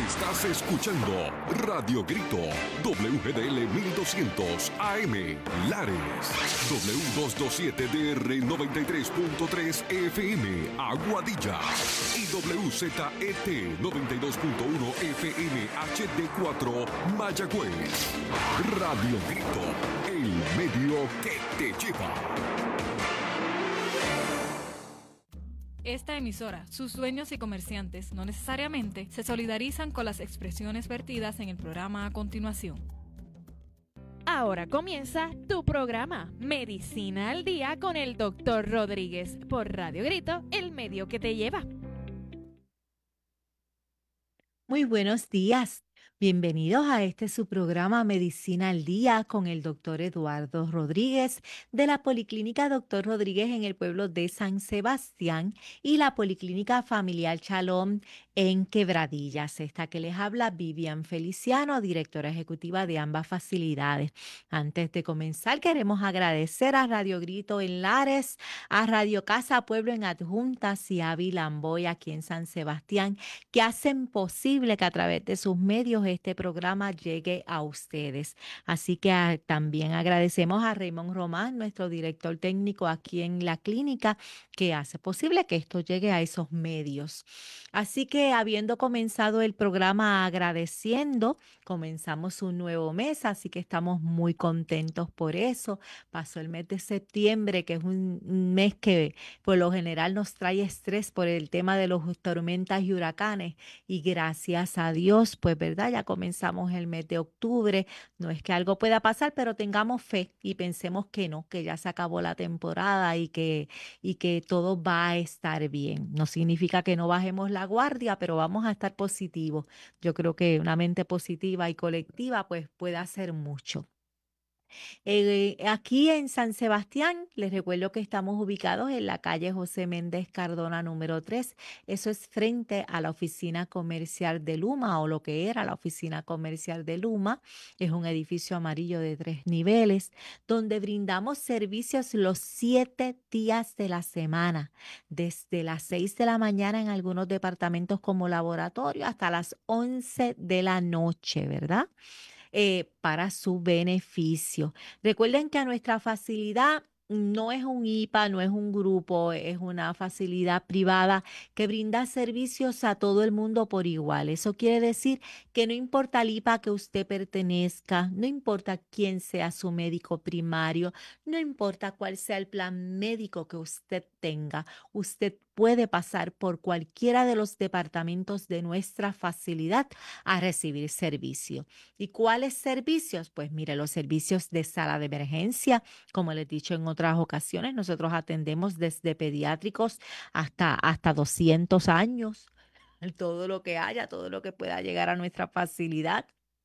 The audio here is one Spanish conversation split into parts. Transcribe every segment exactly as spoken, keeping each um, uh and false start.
Estás escuchando Radio Grito, W G D L mil doscientos A M, Lares, W doscientos veintisiete D R noventa y tres punto tres F M, Aguadilla, y W Z E T noventa y dos punto uno F M H D cuatro, Mayagüez. Radio Grito, el medio que te lleva. Esta emisora, sus dueños y comerciantes no necesariamente se solidarizan con las expresiones vertidas en el programa a continuación. Ahora comienza tu programa Medicina al Día con el doctor Rodríguez por Radio Grito, el medio que te lleva. Muy buenos días. Bienvenidos a este su programa Medicina al Día con el doctor Eduardo Rodríguez de la Policlínica Doctor Rodríguez en el pueblo de San Sebastián y la Policlínica Familiar Shalom en Quebradillas. Esta que les habla Vivian Feliciano, directora ejecutiva de ambas facilidades. Antes de comenzar, queremos agradecer a Radio Grito en Lares, a Radio Casa Pueblo en Adjuntas y a Vilamboy aquí en San Sebastián, que hacen posible que a través de sus medios este programa llegue a ustedes. Así que a, también agradecemos a Raymond Román, nuestro director técnico aquí en la clínica, que hace posible que esto llegue a esos medios. Así que habiendo comenzado el programa agradeciendo, comenzamos un nuevo mes, así que estamos muy contentos por eso. Pasó el mes de septiembre, que es un, un mes que por lo general nos trae estrés por el tema de los tormentas y huracanes, y gracias a Dios, pues verdad, ya comenzamos el mes de octubre. No es que algo pueda pasar, pero tengamos fe y pensemos que no, que ya se acabó la temporada y que, y que todo va a estar bien. No significa que no bajemos la guardia, pero vamos a estar positivos. Yo creo que una mente positiva y colectiva pues puede hacer mucho. Eh, aquí en San Sebastián, les recuerdo que estamos ubicados en la calle José Méndez Cardona número tres. Eso es frente a la oficina comercial de Luma, o lo que era la oficina comercial de Luma. Es un edificio amarillo de tres niveles, donde brindamos servicios los siete días de la semana, desde las seis de la mañana en algunos departamentos como laboratorio hasta las once de la noche, ¿verdad? Eh, para su beneficio. Recuerden que a nuestra facilidad no es un I P A, no es un grupo, es una facilidad privada que brinda servicios a todo el mundo por igual. Eso quiere decir que no importa el I P A que usted pertenezca, no importa quién sea su médico primario, no importa cuál sea el plan médico que usted tenga, usted puede pasar por cualquiera de los departamentos de nuestra facilidad a recibir servicio. ¿Y cuáles servicios? Pues mire, los servicios de sala de emergencia, como les he dicho en otras ocasiones, nosotros atendemos desde pediátricos hasta, hasta doscientos años, todo lo que haya, todo lo que pueda llegar a nuestra facilidad.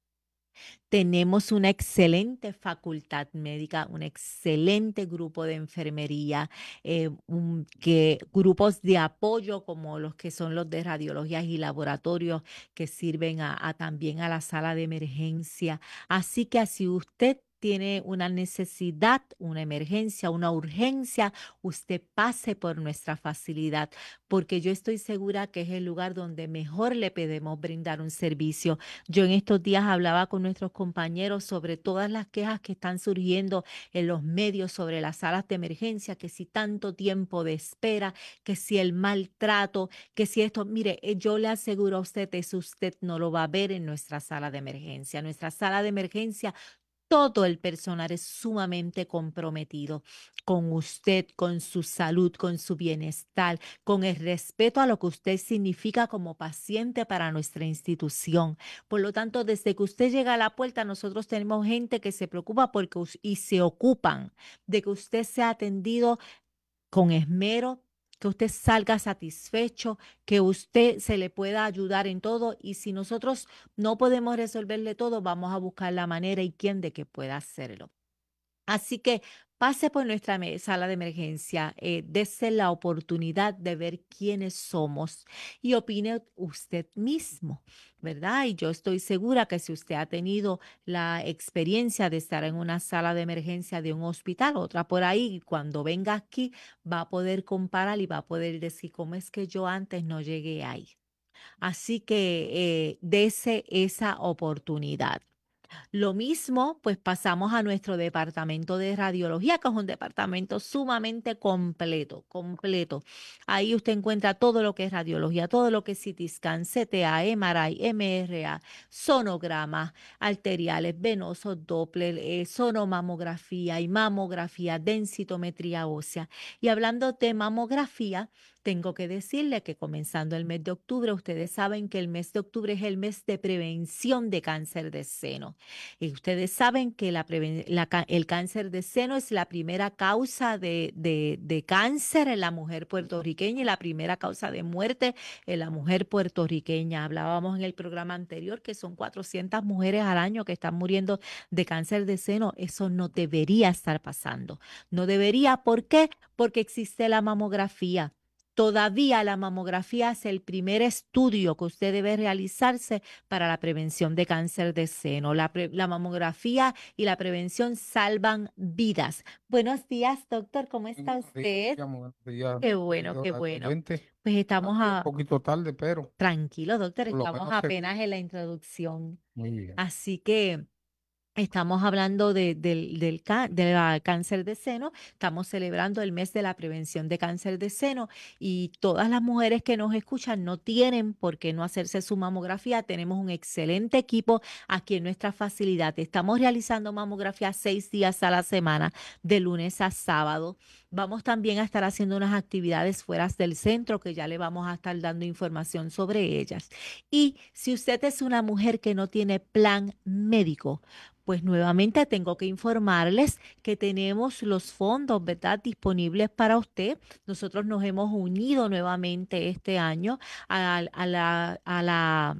Tenemos una excelente facultad médica, un excelente grupo de enfermería, eh, un, que, grupos de apoyo como los que son los de radiologías y laboratorios que sirven a, a también a la sala de emergencia. Así que si usted tiene una necesidad, una emergencia, una urgencia, usted pase por nuestra facilidad, porque yo estoy segura que es el lugar donde mejor le podemos brindar un servicio. Yo en estos días hablaba con nuestros compañeros sobre todas las quejas que están surgiendo en los medios sobre las salas de emergencia, que si tanto tiempo de espera, que si el maltrato, que si esto, mire, yo le aseguro a usted, eso usted no lo va a ver en nuestra sala de emergencia. Nuestra sala de emergencia, todo el personal es sumamente comprometido con usted, con su salud, con su bienestar, con el respeto a lo que usted significa como paciente para nuestra institución. Por lo tanto, desde que usted llega a la puerta, nosotros tenemos gente que se preocupa porque, y se ocupan de que usted sea atendido con esmero, que usted salga satisfecho, que usted se le pueda ayudar en todo, y si nosotros no podemos resolverle todo, vamos a buscar la manera y quién de que pueda hacerlo. Así que pase por nuestra sala de emergencia, eh, dése la oportunidad de ver quiénes somos y opine usted mismo, ¿verdad? Y yo estoy segura que si usted ha tenido la experiencia de estar en una sala de emergencia de un hospital, otra por ahí, cuando venga aquí va a poder comparar y va a poder decir cómo es que yo antes no llegué ahí. Así que eh, dese esa oportunidad. Lo mismo, pues pasamos a nuestro departamento de radiología, que es un departamento sumamente completo, completo. Ahí usted encuentra todo lo que es radiología, todo lo que es C T scan, C T A, M R I, M R A, sonogramas arteriales, venosos, Doppler, eh, sonomamografía y mamografía, densitometría ósea. Y hablando de mamografía, tengo que decirle que comenzando el mes de octubre, ustedes saben que el mes de octubre es el mes de prevención de cáncer de seno. Y ustedes saben que la preven- la ca- el cáncer de seno es la primera causa de, de- de cáncer en la mujer puertorriqueña y la primera causa de muerte en la mujer puertorriqueña. Hablábamos en el programa anterior que son cuatrocientas mujeres al año que están muriendo de cáncer de seno. Eso no debería estar pasando. No debería, ¿por qué? Porque existe la mamografía. Todavía la mamografía es el primer estudio que usted debe realizarse para la prevención de cáncer de seno. La, pre- la mamografía y la prevención salvan vidas. Buenos días, doctor. ¿Cómo está Buenos días, usted? buenos días, Qué bueno, querido qué radio bueno. oyente. Pues estamos Aquí un a... poquito tarde, pero Tranquilo, doctor. por lo Estamos menos se apenas en la introducción. muy bien. Así que... Estamos hablando de, del, del cá- de la cáncer de seno, estamos celebrando el mes de la prevención de cáncer de seno y todas las mujeres que nos escuchan no tienen por qué no hacerse su mamografía. Tenemos un excelente equipo aquí en nuestra facilidad. Estamos realizando mamografía seis días a la semana, de lunes a sábado. Vamos también a estar haciendo unas actividades fuera del centro que ya le vamos a estar dando información sobre ellas. Y si usted es una mujer que no tiene plan médico, pues nuevamente tengo que informarles que tenemos los fondos, ¿verdad?, disponibles para usted. Nosotros nos hemos unido nuevamente este año a, a la, a la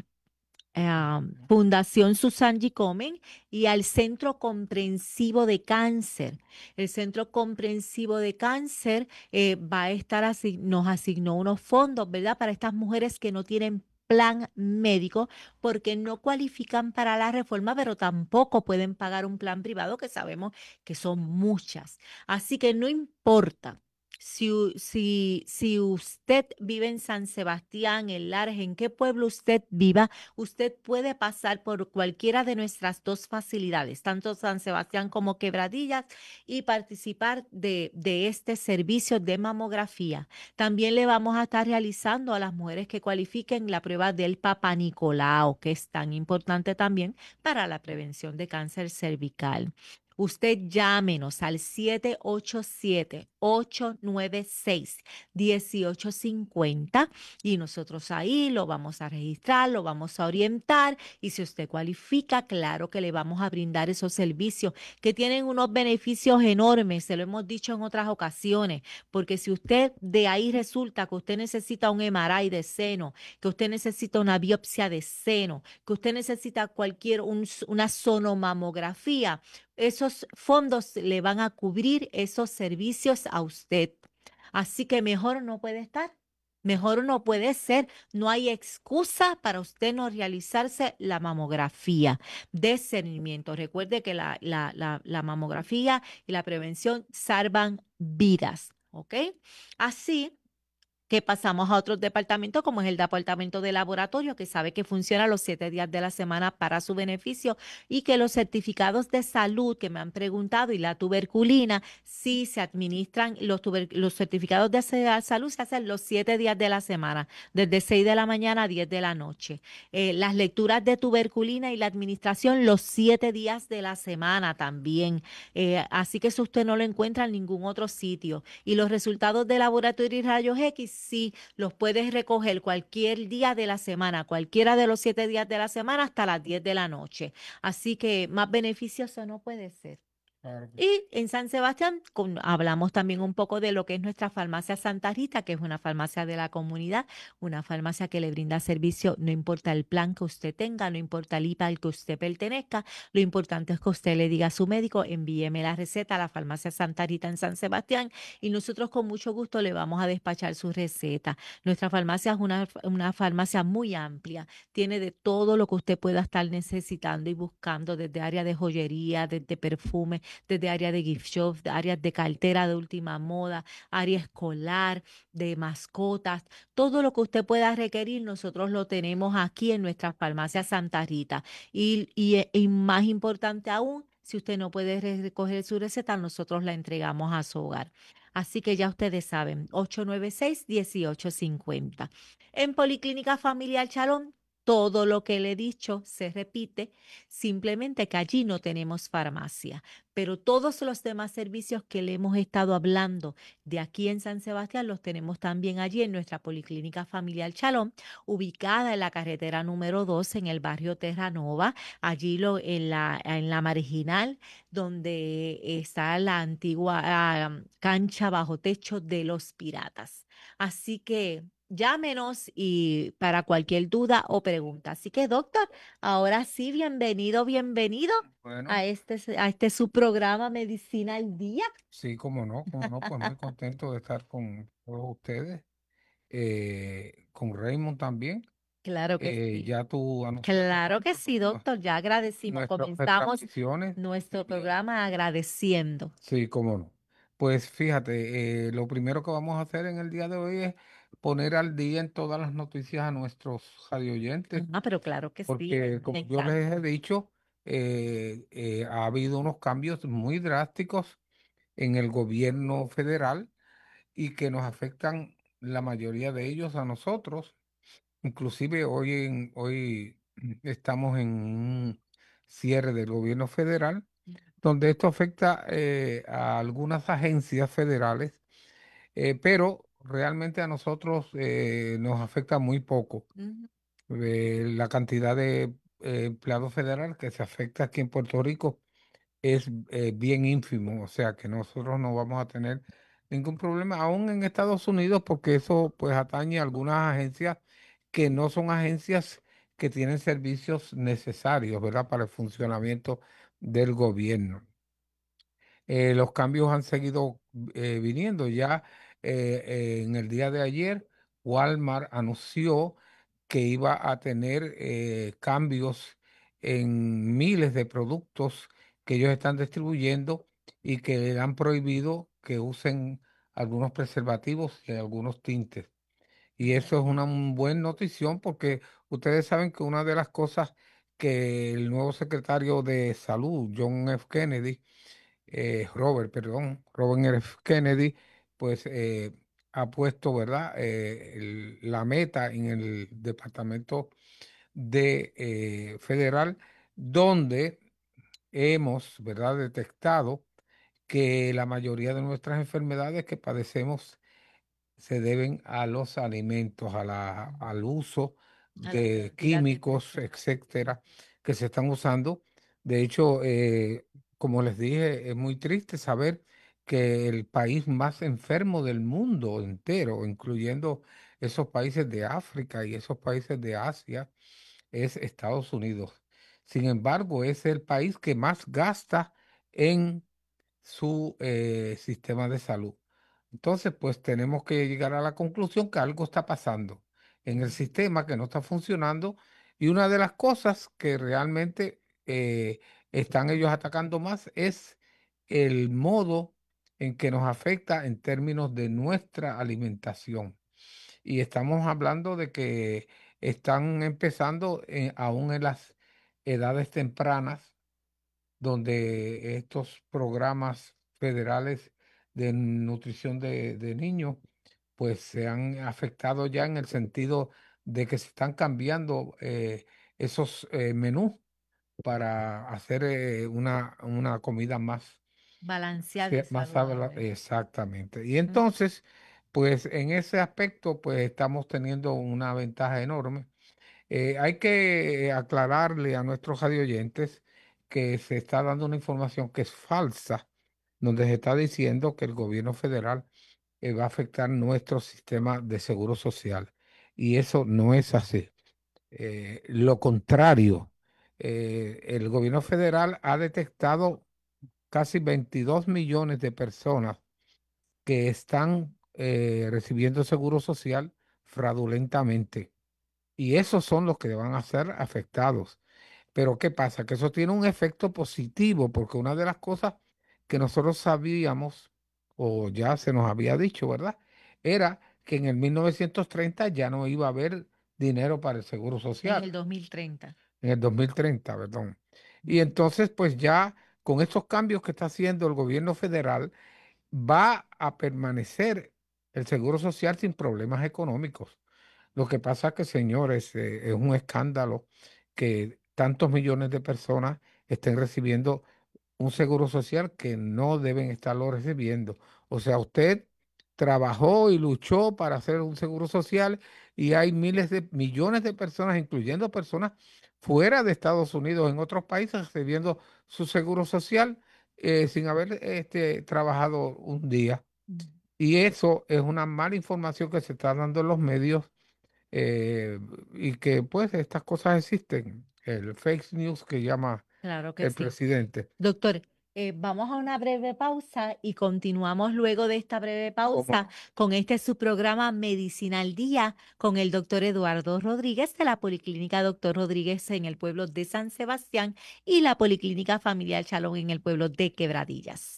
eh, Fundación Susan G. Komen y al Centro Comprensivo de Cáncer. El Centro Comprensivo de Cáncer eh, va a estar así, nos asignó unos fondos, ¿verdad?, para estas mujeres que no tienen plan médico porque no cualifican para la reforma, pero tampoco pueden pagar un plan privado que sabemos que son muchas. Así que no importa. Si, u- si, si usted vive en San Sebastián, en Lares, en qué pueblo usted viva, usted puede pasar por cualquiera de nuestras dos facilidades, tanto San Sebastián como Quebradillas, y participar de, de este servicio de mamografía. También le vamos a estar realizando a las mujeres que cualifiquen la prueba del Papa Nicolau, que es tan importante también para la prevención de cáncer cervical. Usted llámenos al siete ocho siete, ocho nueve seis, uno ocho cinco cero y nosotros ahí lo vamos a registrar, lo vamos a orientar y si usted cualifica, claro que le vamos a brindar esos servicios que tienen unos beneficios enormes, se lo hemos dicho en otras ocasiones, porque si usted de ahí resulta que usted necesita un M R I de seno, que usted necesita una biopsia de seno, que usted necesita cualquier un- una sonomamografía, esos fondos le van a cubrir esos servicios a usted. Así que mejor no puede estar. Mejor no puede ser, no hay excusa para usted no realizarse la mamografía de cernimiento. Recuerde que la, la, la, la mamografía y la prevención salvan vidas, ¿ok? Así que pasamos a otros departamentos, como es el departamento de laboratorio, que sabe que funciona los siete días de la semana para su beneficio y que los certificados de salud que me han preguntado y la tuberculina, sí se administran, los, tuber- los certificados de sa- salud se hacen los siete días de la semana, desde seis de la mañana a diez de la noche. Eh, las lecturas de tuberculina y la administración los siete días de la semana también. Eh, así que eso usted no lo encuentra en ningún otro sitio. Y los resultados de laboratorio y rayos X, sí, los puedes recoger cualquier día de la semana, cualquiera de los siete días de la semana hasta las diez de la noche. Así que más beneficioso no puede ser. Claro que sí. Y en San Sebastián con- hablamos también un poco de lo que es nuestra farmacia Santa Rita, que es una farmacia de la comunidad, una farmacia que le brinda servicio, no importa el plan que usted tenga, no importa el I P A al que usted pertenezca, lo importante es que usted le diga a su médico, envíeme la receta a la farmacia Santa Rita en San Sebastián y nosotros con mucho gusto le vamos a despachar su receta. Nuestra farmacia es una, una farmacia muy amplia, tiene de todo lo que usted pueda estar necesitando y buscando, desde área de joyería, desde perfume, desde área de gift shop, de áreas de cartera de última moda, área escolar, de mascotas, todo lo que usted pueda requerir, nosotros lo tenemos aquí en nuestras farmacias Santa Rita. Y, y, eh, y más importante aún, si usted no puede re- recoger su receta, nosotros la entregamos a su hogar. Así que ya ustedes saben, ocho nueve seis, uno ocho cinco cero. En Policlínica Familiar Chalón, todo lo que le he dicho se repite, simplemente que allí no tenemos farmacia, pero todos los demás servicios que le hemos estado hablando de aquí en San Sebastián los tenemos también allí en nuestra Policlínica Familiar Chalón, ubicada en la carretera número dos en el barrio Terranova, allí lo, en la, en la marginal donde está la antigua ah, cancha bajo techo de los Piratas. Así que llámenos y para cualquier duda o pregunta. Así que, doctor, ahora sí, bienvenido, bienvenido Bueno, a este, s- a este su programa Medicina al Día. sí, cómo no, cómo no, pues muy contento de estar con todos ustedes, eh, con Raymond también. Claro que Eh, sí. ya tú anunciaste Claro que nuestro- sí, nue- doctor. Ya agradecimos. nuestra- nuestras Comenzamos misiones. nuestro programa agradeciendo. Sí, cómo no. Pues fíjate, eh, lo primero que vamos a hacer en el día de hoy es poner al día en todas las noticias a nuestros radioyentes, Ah, pero claro que sí, me, porque me como yo les encanta. he dicho, eh, eh, ha habido unos cambios muy drásticos en el gobierno federal y que nos afectan la mayoría de ellos a nosotros. Inclusive hoy, en, hoy estamos en un cierre del gobierno federal, donde esto afecta eh, a algunas agencias federales, eh, pero realmente a nosotros eh, nos afecta muy poco. Ujú. Eh, la cantidad de eh, empleados federales que se afecta aquí en Puerto Rico es eh, bien ínfimo, o sea que nosotros no vamos a tener ningún problema, aún en Estados Unidos, porque eso pues atañe a algunas agencias que no son agencias que tienen servicios necesarios, ¿verdad? Para el funcionamiento del gobierno. Eh, los cambios han seguido eh, viniendo. Ya eh, eh, en el día de ayer, Walmart anunció que iba a tener eh, cambios en miles de productos que ellos están distribuyendo y que le han prohibido que usen algunos preservativos y algunos tintes. Y eso es una un buena notición porque ustedes saben que una de las cosas que el nuevo secretario de Salud, John F. Kennedy, eh, Robert, perdón, Robert F. Kennedy, pues eh, ha puesto, ¿verdad? Eh, el- la meta en el Departamento de eh, Federal, donde hemos, ¿verdad? Detectado que la mayoría de nuestras enfermedades que padecemos se deben a los alimentos, a la, al uso A las de medidas de químicos, preservar. etcétera, que se están usando. De hecho, eh, como les dije, es muy triste saber que el país más enfermo del mundo entero, incluyendo esos países de África y esos países de Asia, es Estados Unidos. Sin embargo, es el país que más gasta en su eh, sistema de salud. Entonces, pues tenemos que llegar a la conclusión que algo está pasando en el sistema que no está funcionando y una de las cosas que realmente eh, están ellos atacando más es el modo en que nos afecta en términos de nuestra alimentación. Y estamos hablando de que están empezando eh, aún en las edades tempranas donde estos programas federales de nutrición de, de niños, pues se han afectado ya en el sentido de que se están cambiando eh, esos eh, menús para hacer eh, una, una comida más, Balanceada y sí, más sabla- saludable. exactamente. Y Mm. entonces, pues en ese aspecto, pues estamos teniendo una ventaja enorme. Eh, hay que aclararle a nuestros radioyentes que se está dando una información que es falsa, donde se está diciendo que el gobierno federal eh, va a afectar nuestro sistema de seguro social. Y eso no es así. Eh, lo contrario, eh, el gobierno federal ha detectado casi veintidós millones de personas que están eh, recibiendo seguro social fraudulentamente. Y esos son los que van a ser afectados. Pero ¿qué pasa? Que eso tiene un efecto positivo, porque una de las cosas que nosotros sabíamos, o ya se nos había dicho, ¿verdad? Era que en el mil novecientos treinta ya no iba a haber dinero para el Seguro En Social, el dos mil treinta. en el dos mil treinta, perdón. Y entonces, pues ya con estos cambios que está haciendo el gobierno federal, va a permanecer el Seguro Social sin problemas económicos. Lo que pasa es que, señores, eh, es un escándalo que tantos millones de personas estén recibiendo un seguro social que no deben estarlo recibiendo. O sea, usted trabajó y luchó para hacer un seguro social y hay miles de millones de personas, incluyendo personas fuera de Estados Unidos, en otros países, recibiendo su seguro social eh, sin haber este, trabajado un día. Y eso es una mala información que se está dando en los medios eh, y que pues estas cosas existen. El fake news que llama Claro que el sí. presidente. Doctor, eh, vamos a una breve pausa y continuamos luego de esta breve ¿Cómo pausa no? con este su programa Medicina al Día con el doctor Eduardo Rodríguez de la Policlínica Doctor Rodríguez en el pueblo de San Sebastián y la Policlínica Familiar Chalón en el pueblo de Quebradillas.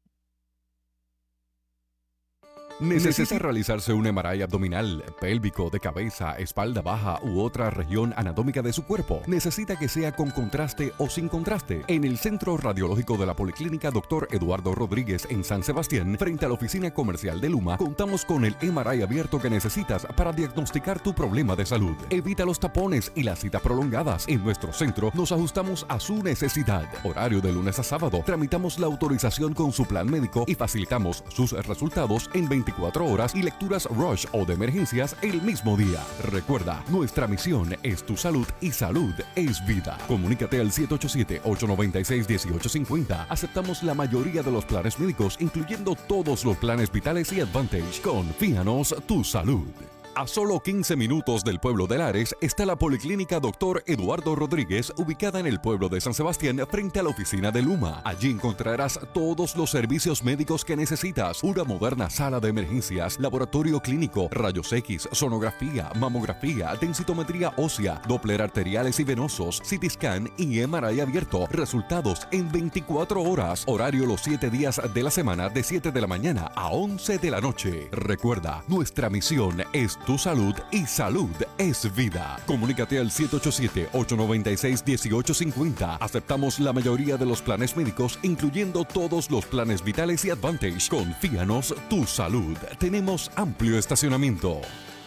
¿Necesita realizarse un M R I abdominal, pélvico, de cabeza, espalda baja u otra región anatómica de su cuerpo? ¿Necesita que sea con contraste o sin contraste? En el Centro Radiológico de la Policlínica Doctor Eduardo Rodríguez en San Sebastián, frente a la oficina comercial de Luma, contamos con el M R I abierto que necesitas para diagnosticar tu problema de salud. Evita los tapones y las citas prolongadas. En nuestro centro nos ajustamos a su necesidad. Horario de lunes a sábado. Tramitamos la autorización con su plan médico y facilitamos sus resultados en veinticuatro horas y lecturas rush o de emergencias el mismo día. Recuerda, nuestra misión es tu salud y salud es vida. Comunícate al siete ocho siete, ocho nueve seis, uno ocho cinco cero. Aceptamos la mayoría de los planes médicos, incluyendo todos los planes vitales y Advantage. Confíanos tu salud. A solo quince minutos del pueblo de Lares está la Policlínica Doctor Eduardo Rodríguez, ubicada en el pueblo de San Sebastián, frente a la oficina de Luma. Allí encontrarás todos los servicios médicos que necesitas: una moderna sala de emergencias, laboratorio clínico, rayos X, sonografía, mamografía, densitometría ósea, Doppler arteriales y venosos, C T scan y M R I abierto. Resultados en veinticuatro horas. Horario los siete días de la semana, de siete de la mañana a once de la noche. Recuerda, nuestra misión es tu salud y salud es vida. Comunícate al siete ocho siete, ocho nueve seis, uno ocho cinco cero. Aceptamos la mayoría de los planes médicos, incluyendo todos los planes vitales y Advantage. Confíanos tu salud. Tenemos amplio estacionamiento.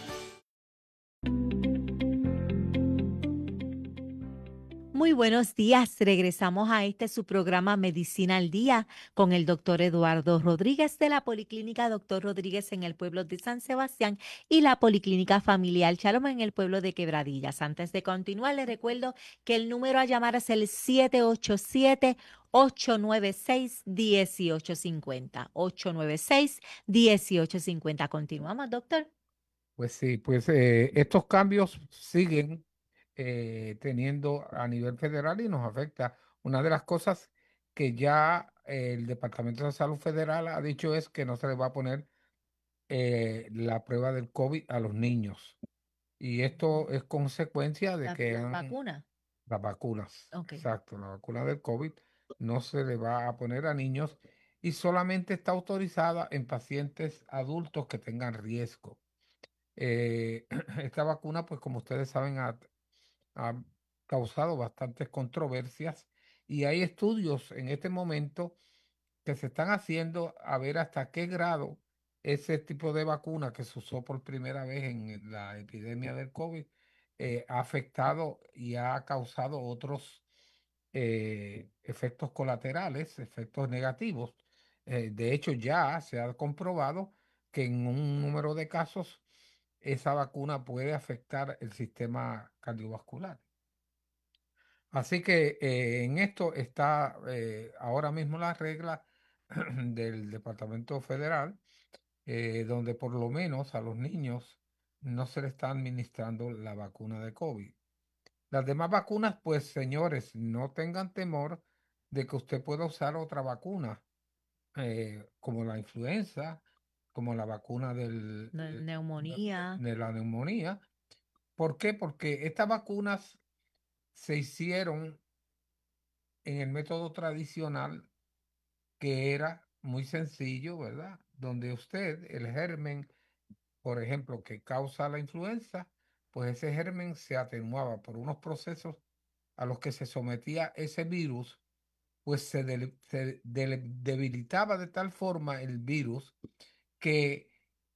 Muy buenos días. Regresamos a este su programa Medicina al Día con el doctor Eduardo Rodríguez de la Policlínica Doctor Rodríguez en el pueblo de San Sebastián y la Policlínica Familiar Chaloma en el pueblo de Quebradillas. Antes de continuar, les recuerdo que el número a llamar es el siete ocho siete, ocho nueve seis, uno ocho cinco cero. ocho nueve seis, uno ocho cinco cero. Continuamos, doctor. Pues sí, pues eh, estos cambios siguen eh, teniendo a nivel federal y nos afecta. Una de las cosas que ya eh, el Departamento de Salud Federal ha dicho es que no se le va a poner eh, la prueba del COVID a los niños. Y esto es consecuencia de La que han, vacuna. las vacunas, Ok. exacto, la vacuna del COVID no se le va a poner a niños y solamente está autorizada en pacientes adultos que tengan riesgo. Eh, esta vacuna, pues como ustedes saben, ha, ha causado bastantes controversias y hay estudios en este momento que se están haciendo a ver hasta qué grado ese tipo de vacuna que se usó por primera vez en la epidemia del COVID eh, ha afectado y ha causado otros eh, efectos colaterales, efectos negativos. Eh, de hecho, ya se ha comprobado que en un número de casos esa vacuna puede afectar el sistema cardiovascular. Así que eh, en esto está eh, ahora mismo la regla del Departamento Federal, eh, donde por lo menos a los niños no se le está administrando la vacuna de COVID. Las demás vacunas, pues señores, no tengan temor de que usted pueda usar otra vacuna, eh, como la influenza, como la vacuna del, Ne- eh, Neumonía. de la neumonía. ¿Por qué? Porque estas vacunas se hicieron en el método tradicional que era muy sencillo, ¿verdad? Donde usted, el germen, por ejemplo, que causa la influenza, pues ese germen se atenuaba por unos procesos a los que se sometía ese virus, pues se, dele- se dele- debilitaba de tal forma el virus que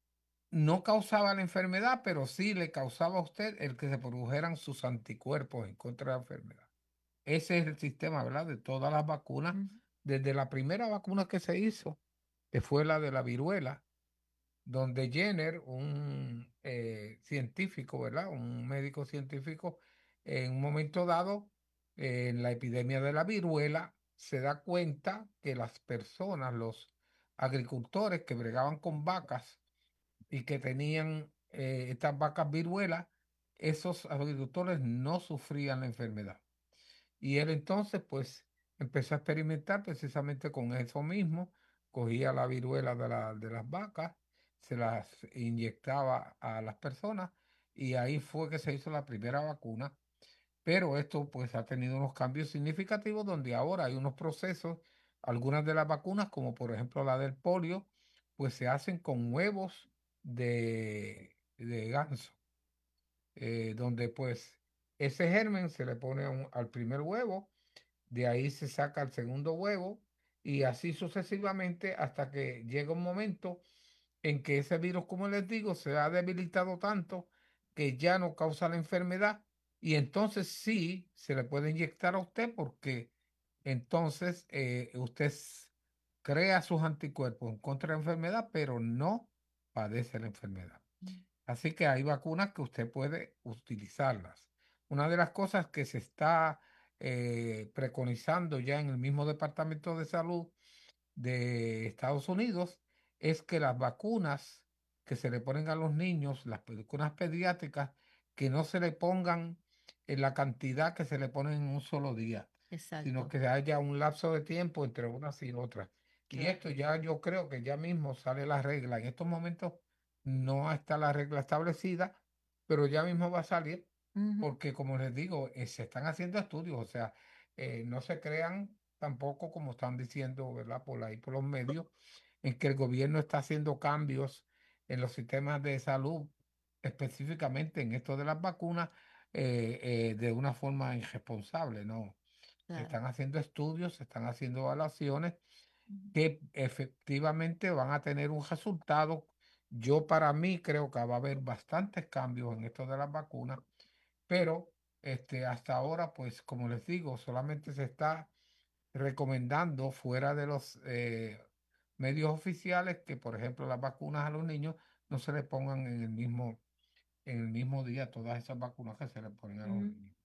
no causaba la enfermedad, pero sí le causaba a usted el que se produjeran sus anticuerpos en contra de la enfermedad. Ese es el sistema, ¿verdad? De todas las vacunas, Ujú. desde la primera vacuna que se hizo, que fue la de la viruela, donde Jenner, un eh, científico, ¿verdad? Un médico científico, en un momento dado, eh, en la epidemia de la viruela, se da cuenta que las personas, los agricultores que bregaban con vacas y que tenían eh, estas vacas viruelas, esos agricultores no sufrían la enfermedad. Y él entonces, pues, empezó a experimentar precisamente con eso mismo. Cogía la viruela de, la- de las vacas, se las inyectaba a las personas y ahí fue que se hizo la primera vacuna. Pero esto, pues, ha tenido unos cambios significativos donde ahora hay unos procesos, algunas de las vacunas, como por ejemplo la del polio, pues se hacen con huevos de, de ganso, eh, donde pues ese germen se le pone a un- al primer huevo, de ahí se saca el segundo huevo y así sucesivamente hasta que llega un momento en que ese virus, como les digo, se ha debilitado tanto que ya no causa la enfermedad y entonces sí se le puede inyectar a usted porque entonces eh, usted s- crea sus anticuerpos en contra de la enfermedad, pero no padece la enfermedad. Así que hay vacunas que usted puede utilizarlas. Una de las cosas que se está eh, preconizando ya en el mismo Departamento de Salud de Estados Unidos es que las vacunas que se le ponen a los niños, las vacunas pediátricas, que no se le pongan en la cantidad que se le ponen en un solo día, sino Exacto, que haya un lapso de tiempo entre unas y otras. Y claro. esto ya yo creo que ya mismo sale la regla. En estos momentos no está la regla establecida, pero ya mismo va a salir Ujú. porque como les digo, eh, se están haciendo estudios, o sea, eh, no se crean tampoco como están diciendo, ¿verdad? Por ahí, por los medios, en que el gobierno está haciendo cambios en los sistemas de salud, específicamente en esto de las vacunas, eh, eh, de una forma irresponsable, ¿no? Se Claro. están haciendo estudios, se están haciendo evaluaciones que efectivamente van a tener un resultado. Yo para mí creo que va a haber bastantes cambios en esto de las vacunas, pero este, hasta ahora, pues como les digo, solamente se está recomendando fuera de los eh, medios oficiales que, por ejemplo, las vacunas a los niños no se les pongan en el mismo, en el mismo día todas esas vacunas que se les ponen a los Ujú. niños.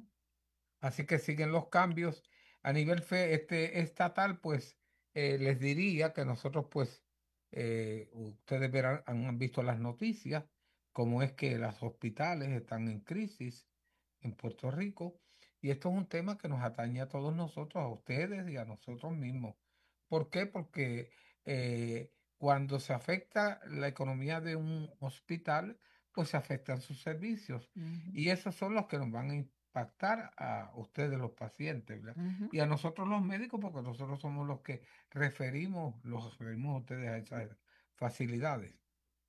Así que siguen los cambios. A nivel fe, este, estatal, pues eh, les diría que nosotros, pues, eh, ustedes verán, han visto las noticias, cómo es que los hospitales están en crisis en Puerto Rico. Y esto es un tema que nos atañe a todos nosotros, a ustedes y a nosotros mismos. ¿Por qué? Porque eh, cuando se afecta la economía de un hospital, pues se afectan sus servicios. Ujú. Y esos son los que nos van a impactar a ustedes, los pacientes, ¿verdad? Ujú. Y a nosotros los médicos, porque nosotros somos los que referimos, los referimos a ustedes a esas facilidades.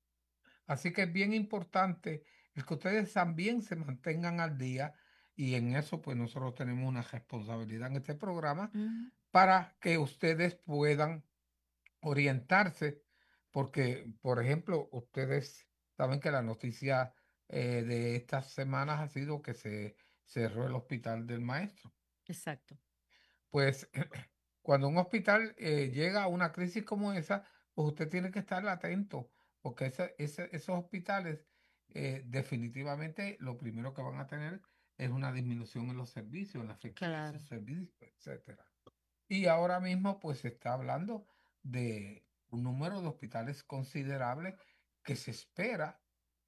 Así que es bien importante el que ustedes también se mantengan al día y en eso pues nosotros tenemos una responsabilidad en este programa Ujú. para que ustedes puedan orientarse, porque, por ejemplo, ustedes saben que la noticia eh, de estas semanas ha sido que se cerró el hospital del maestro. Exacto. Pues cuando un hospital eh, llega a una crisis como esa, pues usted tiene que estar atento, porque ese- ese- esos hospitales eh, definitivamente lo primero que van a tener es una disminución en los servicios, en la efectividad de Claro. sus servicios, etcétera. Y ahora mismo pues se está hablando de un número de hospitales considerable que se espera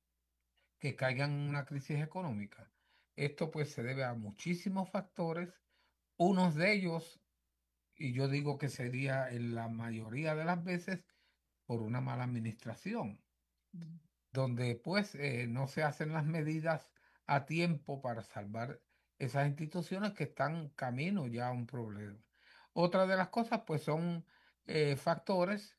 que caigan en una crisis económica. Esto pues se debe a muchísimos factores, unos de ellos, y yo digo que sería en la mayoría de las veces por una mala administración Mm. donde pues eh, no se hacen las medidas a tiempo para salvar esas instituciones que están camino ya a un problema. Otra de las cosas pues son eh, factores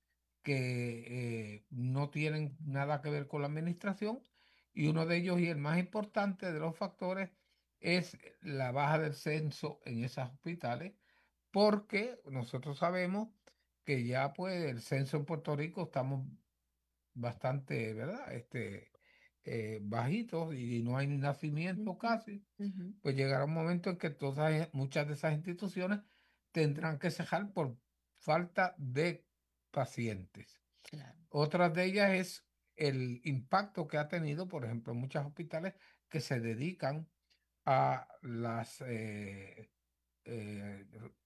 que eh, no tienen nada que ver con la administración y uno de ellos y el más importante de los factores es la baja del censo en esos hospitales porque nosotros sabemos que ya pues el censo en Puerto Rico estamos bastante, ¿verdad? Este, eh, bajitos y no hay ni nacimiento Ujú, casi, ujú, pues llegará un momento en que todas, muchas de esas instituciones tendrán que cejar por falta de pacientes. claro. Otras de ellas es el impacto que ha tenido, por ejemplo, en muchos hospitales que se dedican a las eh, eh,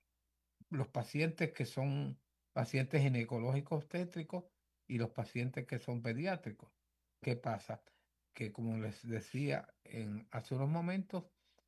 los pacientes que son pacientes ginecológicos obstétricos y los pacientes que son pediátricos. ¿Qué pasa? Que como les decía en, hace unos momentos,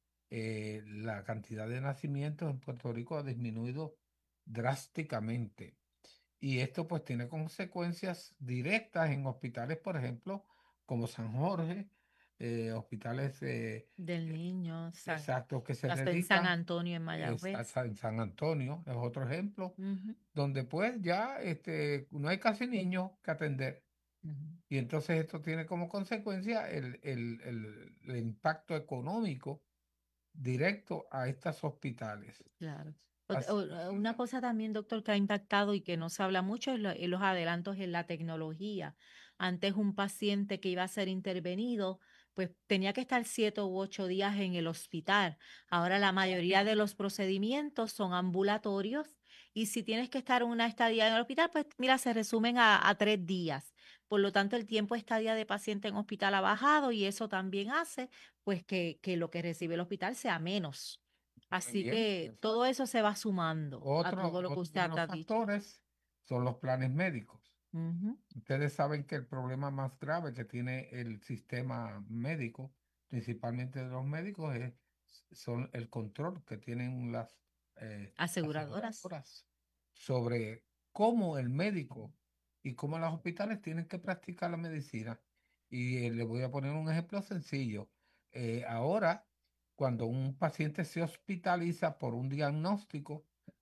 eh, la cantidad de nacimientos en Puerto Rico ha disminuido drásticamente. Y esto pues tiene consecuencias directas en hospitales, por ejemplo, como San Jorge, eh, hospitales eh, Del eh, niño, San, exactos que se hasta en San dedican Antonio, en es a Mayagüez. San San Antonio, es otro ejemplo, Ujú, donde pues ya este, no hay casi niños que atender. ujú. Y entonces esto tiene como consecuencia el, el, el, el impacto económico directo a estos hospitales. Claro. Ot- Así- o- eh, Una cosa también, doctor, que ha impactado y que no se habla mucho es, lo- es los adelantos en la tecnología. Antes un paciente que iba a ser intervenido, pues tenía que estar siete u ocho días en el hospital. Ahora la mayoría de los procedimientos son ambulatorios y si tienes que estar una estadía en el hospital, pues mira, se resumen a, a tres días. Por lo tanto, el tiempo de estadía de paciente en hospital ha bajado y eso también hace pues que, que lo que recibe el hospital sea menos. Muy Así bien. que todo Exacto. eso se va sumando a Otro, todo lo que otro usted de los ha dicho. factores son los planes médicos. Ujú, Ustedes saben que el problema más grave que tiene el sistema médico, principalmente de los médicos, es son el control que tienen las eh, aseguradoras. aseguradoras sobre cómo el médico y cómo los hospitales tienen que practicar la medicina. Y eh, le voy a poner un ejemplo sencillo. Eh, ahora, cuando un paciente se hospitaliza por un diagnóstico,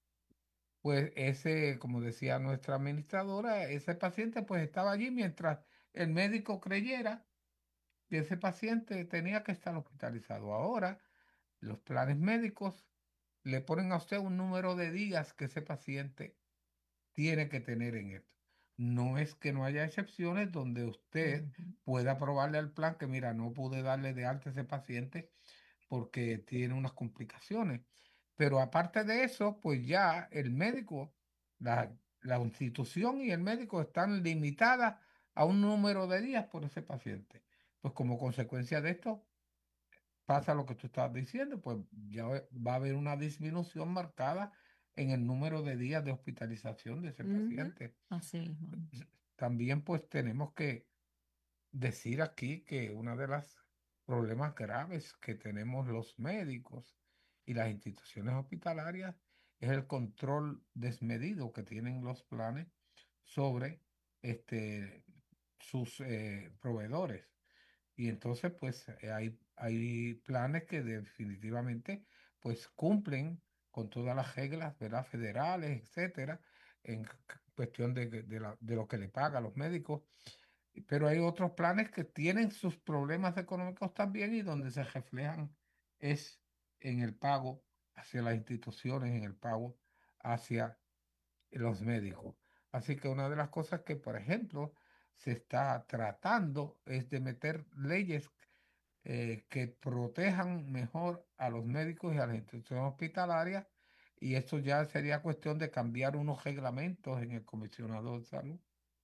pues ese, como decía nuestra administradora, ese paciente pues estaba allí mientras el médico creyera que ese paciente tenía que estar hospitalizado. Ahora, los planes médicos le ponen a usted un número de días que ese paciente tiene que tener en esto. No es que no haya excepciones donde usted Ujú, pueda aprobarle al plan que, mira, no pude darle de alta a ese paciente porque tiene unas complicaciones. Pero aparte de eso, pues ya el médico, la, la institución y el médico están limitadas a un número de días por ese paciente. Pues como consecuencia de esto, pasa lo que tú estás diciendo, pues ya ve- va a haber una disminución marcada en el número de días de hospitalización de ese ujú. paciente. Así mismo. También pues tenemos que decir aquí que uno de los problemas graves que tenemos los médicos y las instituciones hospitalarias es el control desmedido que tienen los planes sobre este, sus eh, proveedores. Y entonces, pues eh, hay, hay planes que definitivamente pues cumplen con todas las reglas, ¿verdad? Federales, etcétera, en c- cuestión de, que- de la- de lo que le paga a los médicos, pero hay otros planes que tienen sus problemas económicos también y donde se reflejan es en el pago hacia las instituciones, en el pago hacia los médicos. Así que una de las cosas que, por ejemplo, se está tratando es de meter leyes eh, que protejan mejor a los médicos y a las instituciones hospitalarias y esto ya sería cuestión de cambiar unos reglamentos en el comisionado de salud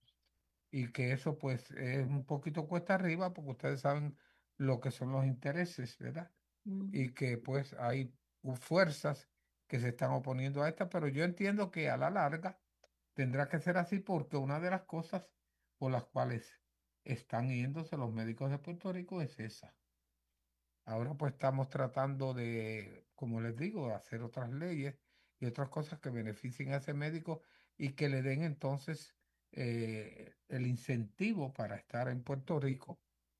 y que eso pues es un poquito cuesta arriba porque ustedes saben lo que son los intereses, ¿verdad? Ujú, Y que pues hay u- fuerzas que se están oponiendo a esta, pero yo entiendo que a la larga tendrá que ser así porque una de las cosas por las cuales están yéndose los médicos de Puerto Rico es esa. Ahora pues estamos tratando de, como les digo, hacer otras leyes y otras cosas que beneficien a ese médico y que le den entonces eh, el incentivo para estar en Puerto Rico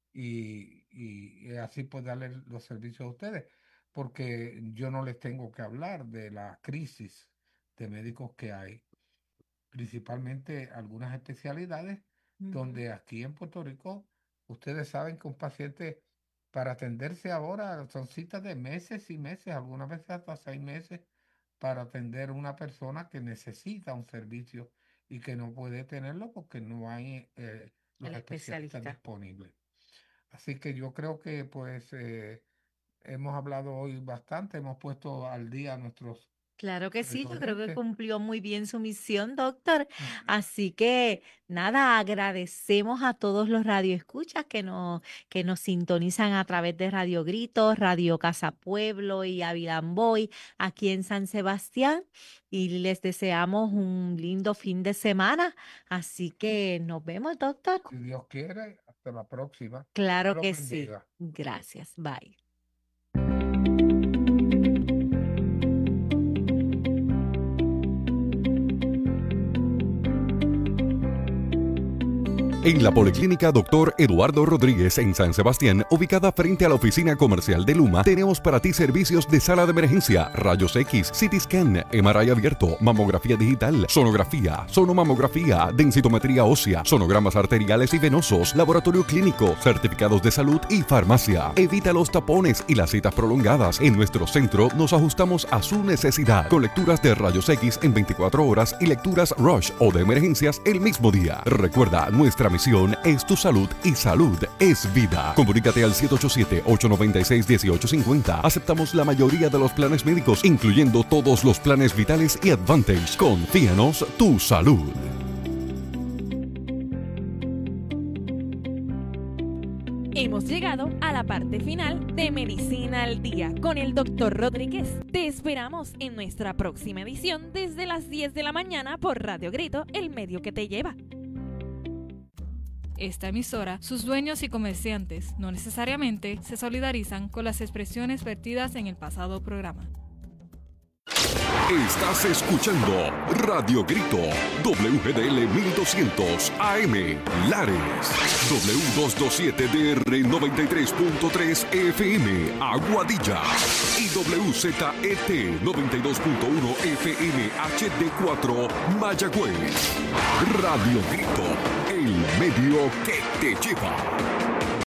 y, y- y así pues darle los servicios a ustedes, porque yo no les tengo que hablar de la crisis de médicos que hay. principalmente algunas especialidades, uh-huh. donde aquí en Puerto Rico, ustedes saben que un paciente para atenderse ahora son citas de meses y meses, algunas veces hasta seis meses, para atender a una persona que necesita un servicio y que no puede tenerlo porque no hay eh, los El especialistas especialista. disponibles. Así que yo creo que pues eh, hemos hablado hoy bastante, hemos puesto al día nuestros... Claro que sí, yo creo que cumplió muy bien su misión, doctor. Así que nada, agradecemos a todos los radioescuchas que nos, que nos sintonizan a través de Radio Grito, Radio Casa Pueblo y Avilamboy aquí en San Sebastián. Y les deseamos un lindo fin de semana. Así que nos vemos, doctor. Si Dios quiere, hasta la próxima. Claro que sí. Gracias. Bye. En la Policlínica doctor Eduardo Rodríguez en San Sebastián, ubicada frente a la oficina comercial de Luma, tenemos para ti servicios de sala de emergencia, rayos X, C T scan, M R I abierto, mamografía digital, sonografía, sonomamografía, densitometría ósea, sonogramas arteriales y venosos, laboratorio clínico, certificados de salud y farmacia. Evita los tapones y las citas prolongadas. En nuestro centro nos ajustamos a su necesidad, con lecturas de rayos X en veinticuatro horas y lecturas Rush o de emergencias el mismo día. Recuerda, nuestra misión es tu salud y salud es vida. Comunícate al siete ocho siete, ocho nueve seis, uno ocho cinco cero. Aceptamos la mayoría de los planes médicos, incluyendo todos los planes vitales y Advantage. Confíanos tu salud. Hemos llegado a la parte final de Medicina al Día con el doctor Rodríguez. Te esperamos en nuestra próxima edición desde las diez de la mañana por Radio Grito, el medio que te lleva. Esta emisora, sus dueños y comerciantes no necesariamente se solidarizan con las expresiones vertidas en el pasado programa. Estás escuchando Radio Grito, W G D L mil doscientos A M, Lares, W doscientos veintisiete D R noventa y tres punto tres F M, Aguadilla, y W Z E T noventa y dos punto uno F M H D cuatro, Mayagüez. Radio Grito, el medio que te lleva.